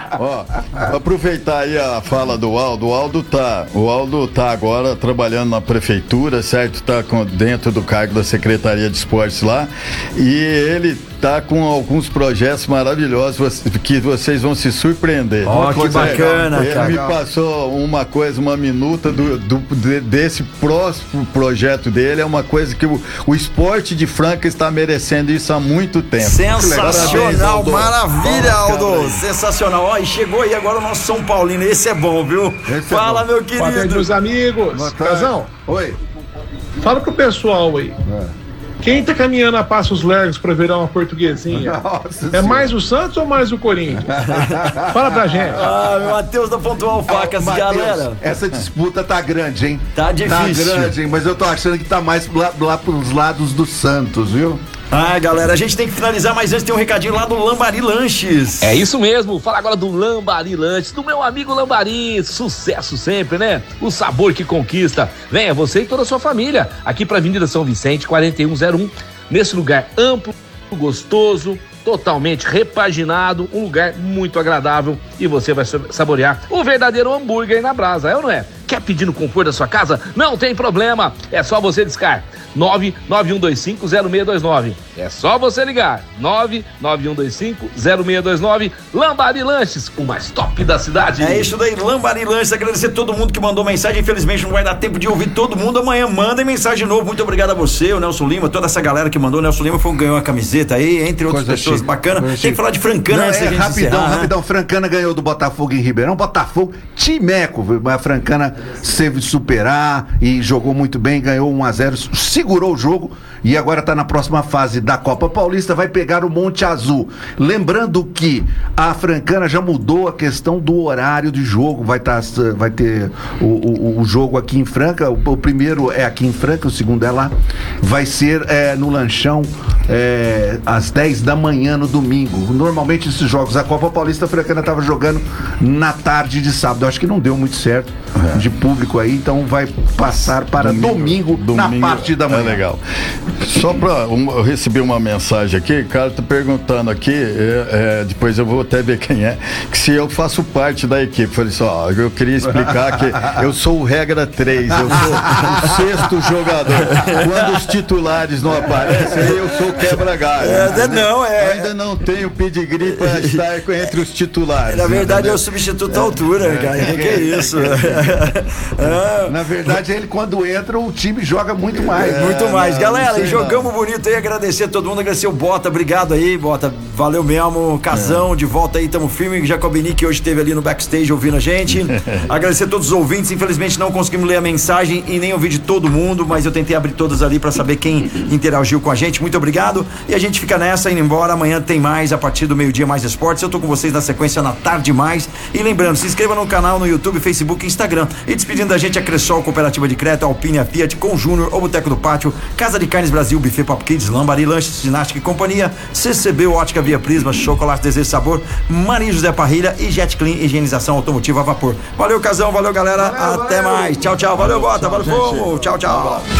Aproveitar aí a fala do Aldo, o Aldo tá agora trabalhando na prefeitura, certo? Tá dentro do cargo da Secretaria de Esportes lá, e ele tá com alguns projetos maravilhosos que vocês vão se surpreender. Que bacana, cara. Ele me passou uma minuta desse próximo projeto dele, é uma coisa que o esporte de Franca está merecendo isso há muito tempo. Sensacional, maravilha, Aldo. Sensacional. E chegou aí agora o nosso São Paulino, esse é bom, viu? Fala, meu querido. Boa tarde, meus amigos. Casão. Oi. Fala pro pessoal aí. Quem tá caminhando a passos largos pra virar uma portuguesinha? É mais o Santos ou mais o Corinthians? Fala pra gente. Meu Matheus da Pontual Facas, galera. Essa disputa tá grande, hein? Tá difícil. Tá grande, hein? Mas eu tô achando que tá mais lá pros lados do Santos, viu? Galera, a gente tem que finalizar, mas antes tem um recadinho lá do Lambari Lanches. É isso mesmo, fala agora do Lambari Lanches, do meu amigo Lambari, sucesso sempre, né? O sabor que conquista. Venha você e toda a sua família aqui pra Avenida São Vicente, 4101, nesse lugar amplo, gostoso, totalmente repaginado, um lugar muito agradável e você vai saborear o verdadeiro hambúrguer na brasa, é ou não é? Quer pedir no conforto da sua casa? Não tem problema, é só você discar 991250629. É só você ligar 991250629. Lambari Lanches, o mais top da cidade. É isso daí, Lambari Lanches. Agradecer a todo mundo que mandou mensagem. Infelizmente não vai dar tempo de ouvir todo mundo. Amanhã mandem mensagem de novo. Muito obrigado a você, o Nelson Lima, toda essa galera que mandou. O Nelson Lima ganhou uma camiseta aí, entre outras pessoas. Bacana. Tem que falar de Francana antes da gente encerrar, né? Rapidão. Francana ganhou do Botafogo em Ribeirão. Botafogo, timeco. A Francana teve de superar e jogou muito bem, ganhou 1-0, segurou o jogo e agora tá na próxima fase da Copa Paulista, vai pegar o Monte Azul. Lembrando que a Francana já mudou a questão do horário de jogo, vai ter o jogo aqui em Franca, o primeiro é aqui em Franca, o segundo é lá, vai ser no Lanchão às 10 da manhã no domingo. Normalmente esses jogos da Copa Paulista, a Francana tava jogando na tarde de sábado, acho que não deu muito certo de público aí, então vai passar para domingo na parte da manhã. Legal. Só eu recebi uma mensagem aqui, o cara tá perguntando aqui, depois eu vou até ver quem é, que se eu faço parte da equipe. Falei assim, eu queria explicar que eu sou o regra 3, eu sou o sexto jogador. Quando os titulares não aparecem, eu sou o quebra-galho. Ainda não tenho pedigree para estar entre os titulares. Na verdade, é o substituto à altura, cara. Que é isso? Na verdade, ele quando entra, o time joga muito mais. Muito mais. Galera, e jogamos bonito aí, agradecer a todo mundo, agradecer o Bota, obrigado aí, Bota, valeu mesmo, Casão, de volta aí, tamo firme, Jacobini, que hoje esteve ali no backstage ouvindo a gente, agradecer a todos os ouvintes, infelizmente não conseguimos ler a mensagem e nem ouvir de todo mundo, mas eu tentei abrir todas ali pra saber quem interagiu com a gente, muito obrigado, e a gente fica nessa, indo embora, amanhã tem mais, a partir do meio-dia, mais esportes, eu tô com vocês na sequência na tarde mais, e lembrando, se inscreva no canal, no YouTube, Facebook e Instagram, e despedindo da gente a Cressol, Cooperativa de Crédito, Alpine, a Fiat, Com Júnior, o Boteco do Pátio, Casa de Carnes Brasil, Buffet Pop Kids, Lambari Lanches, Ginástica e Companhia, CCB, Ótica Via Prisma, Chocolate Desejo e Sabor, Marinho José Parrilha e Jet Clean, higienização automotiva a vapor. Valeu, Casão, valeu, galera, até mais. Tchau, valeu, Bota, valeu, Fogo, tchau.